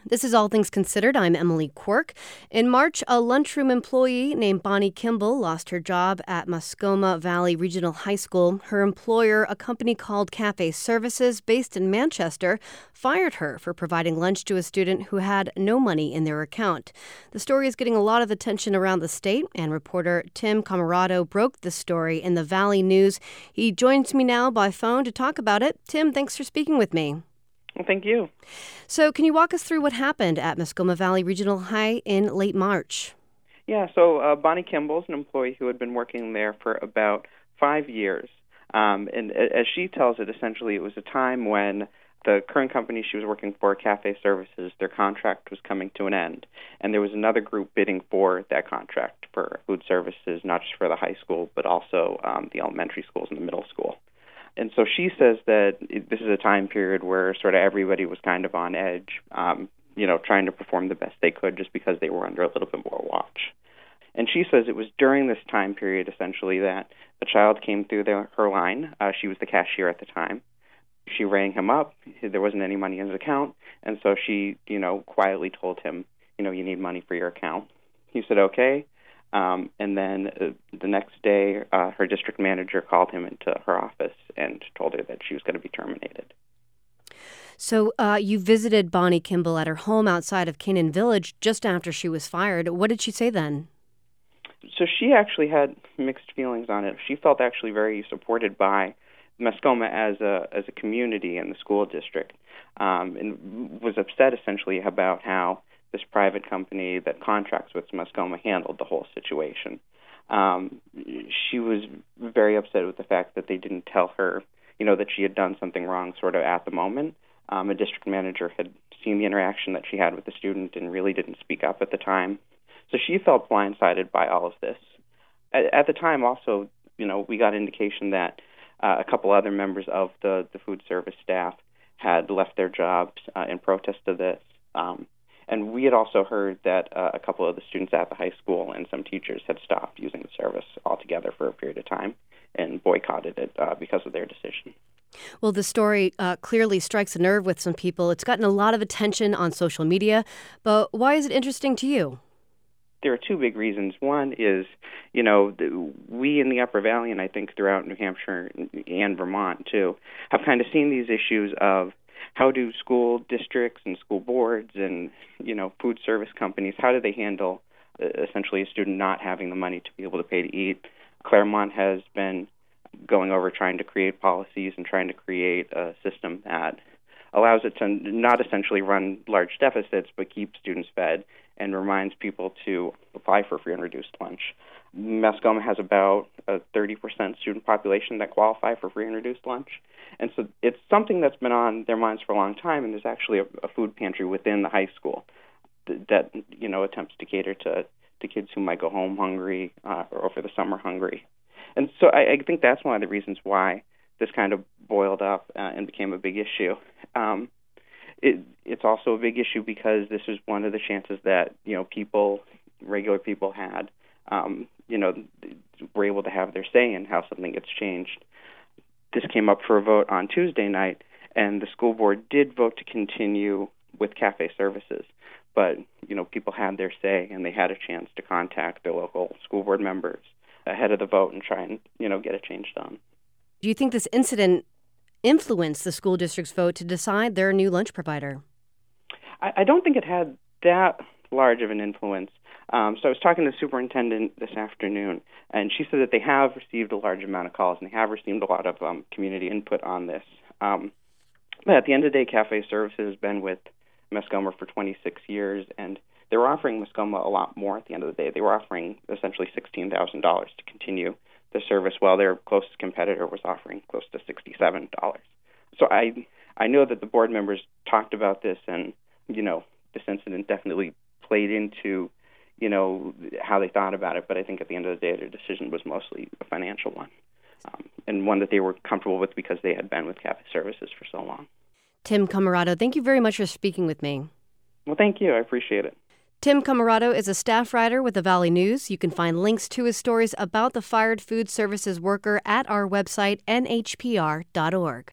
This is All Things Considered. I'm Emily Quirk. In March, a lunchroom employee named Bonnie Kimball lost her job at Mascoma Valley Regional High School. Her employer, a company called Cafe Services based in Manchester, fired her for providing lunch to a student who had no money in their account. The story is getting a lot of attention around the state, and reporter Tim Camarado broke the story in the Valley News. He joins me now by phone to talk about it. Tim, thanks for speaking with me. Well, thank you. So can you walk us through what happened at Mascoma Valley Regional High in late March? Yeah, so Bonnie Kimball is an employee who had been working there for about 5 years. And as she tells it, essentially it was a time when the current company she was working for, Cafe Services, their contract was coming to an end. And there was another group bidding for that contract for food services, not just for the high school, but also the elementary schools and the middle school. And so she says that this is a time period where sort of everybody was kind of on edge, trying to perform the best they could just because they were under a little bit more watch. And she says it was during this time period, essentially, that a child came through her line. She was the cashier at the time. She rang him up. There wasn't any money in his account. And so she, quietly told him, you need money for your account. He said, okay. And then the next day, her district manager called him into her office and told her that she was going to be terminated. So you visited Bonnie Kimball at her home outside of Canaan Village just after she was fired. What did she say then? So she actually had mixed feelings on it. She felt actually very supported by Mascoma as a community in the school district, and was upset essentially about how this private company that contracts with Mascoma handled the whole situation. She was very upset with the fact that they didn't tell her, that she had done something wrong sort of at the moment. A district manager had seen the interaction that she had with the student and really didn't speak up at the time. So she felt blindsided by all of this. At the time also, we got indication that a couple other members of the food service staff had left their jobs in protest of this. And we had also heard that a couple of the students at the high school and some teachers had stopped using the service altogether for a period of time and boycotted it because of their decision. Well, the story clearly strikes a nerve with some people. It's gotten a lot of attention on social media, but why is it interesting to you? There are two big reasons. One is, we in the Upper Valley, and I think throughout New Hampshire and Vermont too, have kind of seen these issues of how do school districts and school boards and, food service companies, how do they handle essentially a student not having the money to be able to pay to eat? Claremont has been going over trying to create policies and trying to create a system that allows it to not essentially run large deficits, but keep students fed and reminds people to apply for free and reduced lunch. Mascoma has about a 30% student population that qualify for free and reduced lunch. And so it's something that's been on their minds for a long time, and there's actually a food pantry within the high school that attempts to cater to kids who might go home hungry or over the summer hungry. And so I think that's one of the reasons why this kind of boiled up and became a big issue. It's also a big issue because this is one of the chances that regular people had, were able to have their say in how something gets changed. This came up for a vote on Tuesday night, and the school board did vote to continue with Cafe Services. But, people had their say, and they had a chance to contact their local school board members ahead of the vote and try and, get a change done. Do you think this incident influenced the school district's vote to decide their new lunch provider? I don't think it had that large of an influence. So I was talking to the superintendent this afternoon, and she said that they have received a large amount of calls, and they have received a lot of community input on this. But at the end of the day, Cafe Services has been with Mascoma for 26 years, and they were offering Mascoma a lot more at the end of the day. They were offering essentially $16,000 to continue the service, while their closest competitor was offering close to $67. So I know that the board members talked about this, and, this incident definitely played into, how they thought about it. But I think at the end of the day, their decision was mostly a financial one, and one that they were comfortable with because they had been with Cafe Services for so long. Tim Camarado, thank you very much for speaking with me. Well, thank you. I appreciate it. Tim Camarado is a staff writer with the Valley News. You can find links to his stories about the fired food services worker at our website, nhpr.org.